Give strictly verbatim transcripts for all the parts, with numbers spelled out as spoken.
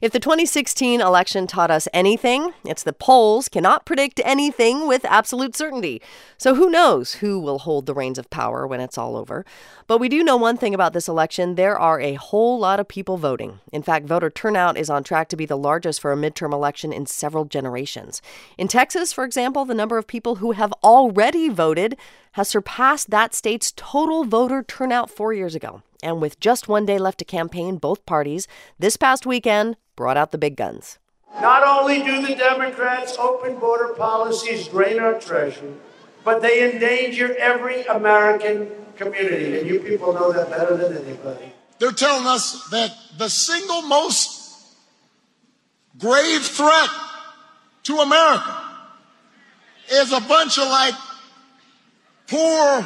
If the twenty sixteen election taught us anything, it's that polls cannot predict anything with absolute certainty. So who knows who will hold the reins of power when it's all over? But we do know one thing about this election. There are a whole lot of people voting. In fact, voter turnout is on track to be the largest for a midterm election in several generations. In Texas, for example, the number of people who have already voted has surpassed that state's total voter turnout four years ago. And with just one day left to campaign, both parties this past weekend brought out the big guns. Not only do the Democrats' open border policies drain our treasury, but they endanger every American community. And you people know that better than anybody. They're telling us that the single most grave threat to America is a bunch of like poor,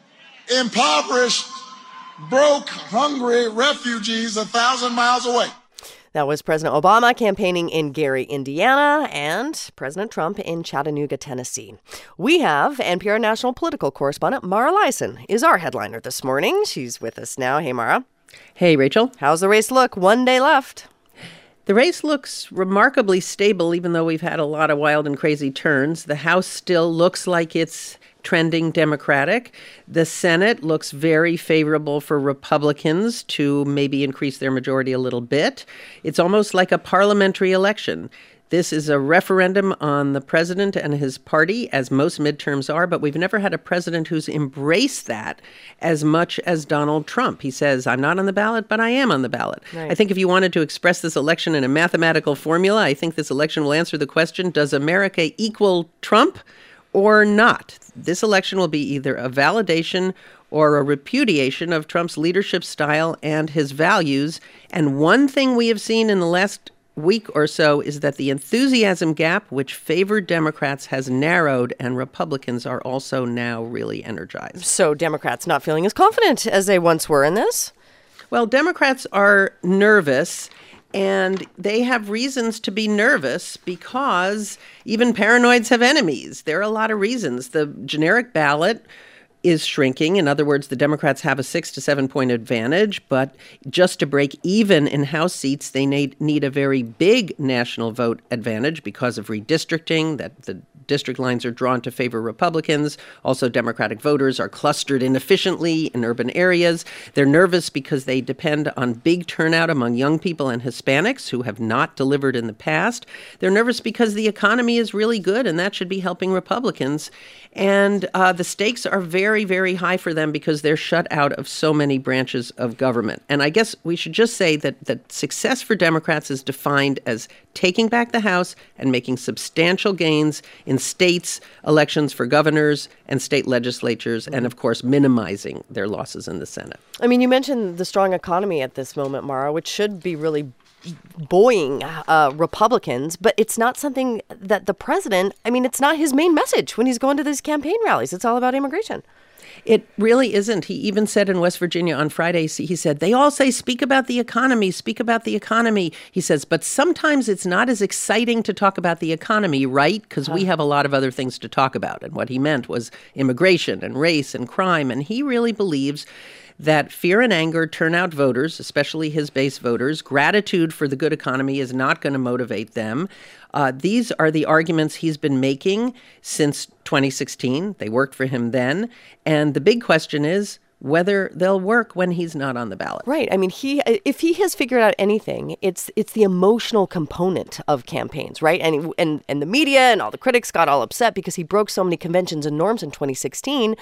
impoverished, broke, hungry refugees a thousand miles away. That was President Obama campaigning in Gary, Indiana, and President Trump in Chattanooga, Tennessee. We have N P R national political correspondent Mara Liasson is our headliner this morning. She's with us now. Hey, Mara. Hey, Rachel. How's the race look? One day left. The race looks remarkably stable, even though we've had a lot of wild and crazy turns. The House still looks like it's trending Democratic. The Senate looks very favorable for Republicans to maybe increase their majority a little bit. It's almost like a parliamentary election. This is a referendum on the president and his party, as most midterms are, but we've never had a president who's embraced that as much as Donald Trump. He says, I'm not on the ballot, but I am on the ballot. Right. I think if you wanted to express this election in a mathematical formula, I think this election will answer the question, does America equal Trump or not? This election will be either a validation or a repudiation of Trump's leadership style and his values. And one thing we have seen in the last week or so is that the enthusiasm gap, which favored Democrats, has narrowed, and Republicans are also now really energized. So Democrats not feeling as confident as they once were in this? Well, Democrats are nervous. And they have reasons to be nervous because even paranoids have enemies. There are a lot of reasons. The generic ballot is shrinking. In other words, the Democrats have a six to seven point advantage, but just to break even in House seats, they need, need a very big national vote advantage because of redistricting, that the district lines are drawn to favor Republicans. Also, Democratic voters are clustered inefficiently in urban areas. They're nervous because they depend on big turnout among young people and Hispanics who have not delivered in the past. They're nervous because the economy is really good, and that should be helping Republicans. And uh, the stakes are very, very high for them because they're shut out of so many branches of government. And I guess we should just say that, that success for Democrats is defined as taking back the House and making substantial gains in states' elections for governors and state legislatures, and, of course, minimizing their losses in the Senate. I mean, you mentioned the strong economy at this moment, Mara, which should be really buoying uh, Republicans, but it's not something that the president, I mean, it's not his main message when he's going to these campaign rallies. It's all about immigration. It really isn't. He even said in West Virginia on Friday, he said, they all say, speak about the economy, speak about the economy. He says, but sometimes it's not as exciting to talk about the economy, right? Because huh. we have a lot of other things to talk about. And what he meant was immigration and race and crime. And he really believes that fear and anger turn out voters, especially his base voters. Gratitude for the good economy is not going to motivate them. Uh, these are the arguments he's been making since twenty sixteen. They worked for him then. And the big question is whether they'll work when he's not on the ballot. Right. I mean, he if he has figured out anything, it's it's the emotional component of campaigns, right? And and and the media and all the critics got all upset because he broke so many conventions and norms in twenty sixteen.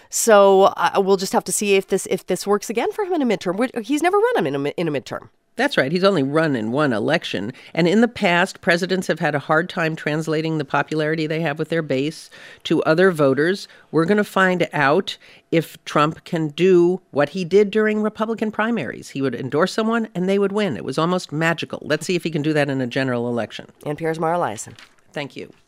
So uh, we'll just have to see if this if this works again for him in a midterm. He's never run him in a, in a midterm. That's right. He's only run in one election. And in the past, presidents have had a hard time translating the popularity they have with their base to other voters. We're going to find out if Trump can do what he did during Republican primaries. He would endorse someone and they would win. It was almost magical. Let's see if he can do that in a general election. N P R's Mara Liasson. Thank you.